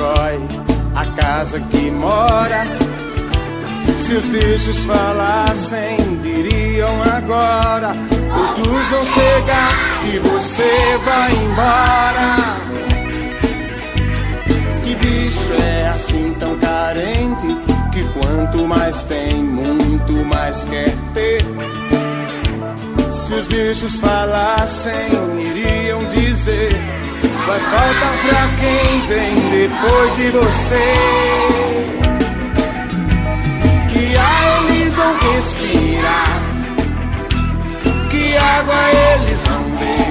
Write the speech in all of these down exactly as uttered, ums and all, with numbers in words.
destrói a casa que mora. Se os bichos falassem, diriam agora: outros vão chegar e você vai embora. Que bicho é assim tão carente, que quanto mais tem, muito mais quer ter? Se os bichos falassem, iriam dizer: vai faltar pra quem vem depois de você. Que ar eles vão respirar, que água eles vão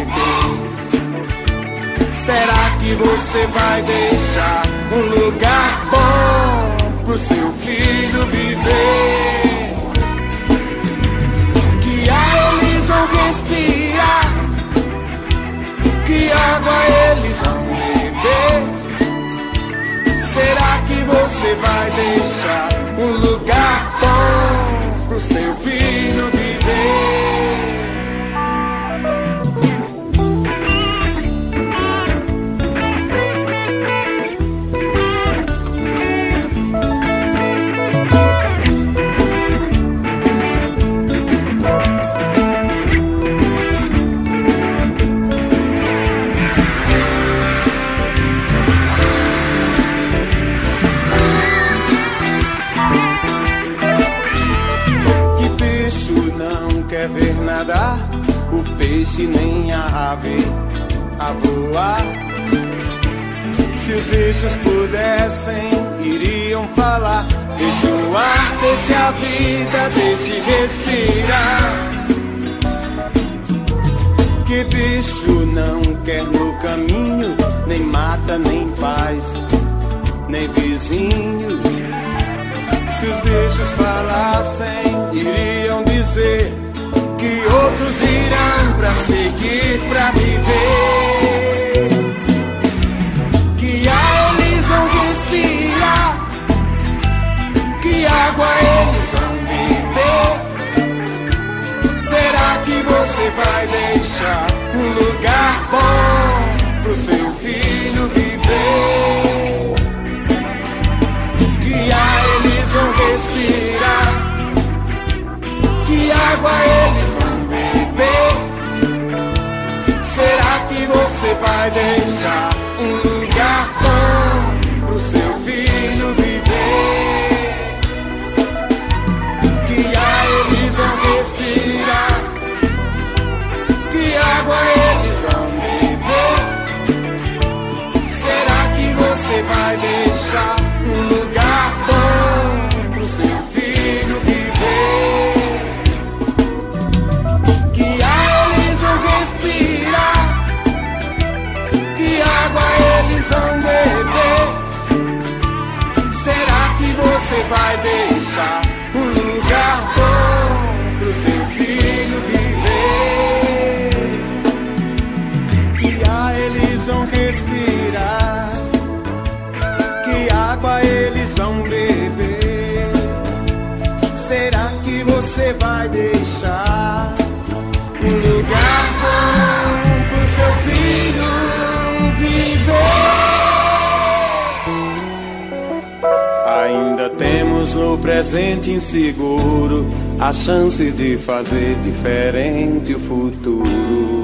beber. Será que você vai deixar um lugar bom pro seu filho viver? Que ar eles vão respirar, que água eles vão beber. Será que você vai deixar um lugar bom pro seu filho viver? O peixe nem a ave a voar. Se os bichos pudessem, iriam falar: deixe o ar, deixe a vida, deixe respirar. Que bicho não quer no caminho nem mata, nem paz, nem vizinho? Se os bichos falassem, iriam dizer que outros irão pra seguir, pra viver. Que ar eles vão respirar, que água eles vão beber. Será que você vai deixar um lugar bom pro seu filho viver? Que ar eles vão respirar, que água eles vão beber. Será que você vai deixar um lugar bom pro seu filho viver? Que ar eles vão respirar, que água eles vão beber. Será que você vai deixar um lugar bom pro seu filho viver? Vão beber. Será que você vai deixar um lugar bom pro seu filho viver? Que ar eles vão respirar, que água eles vão beber. Será que você vai deixar um lugar bom pro seu filho viver? Ainda temos no presente inseguro a chance de fazer diferente o futuro.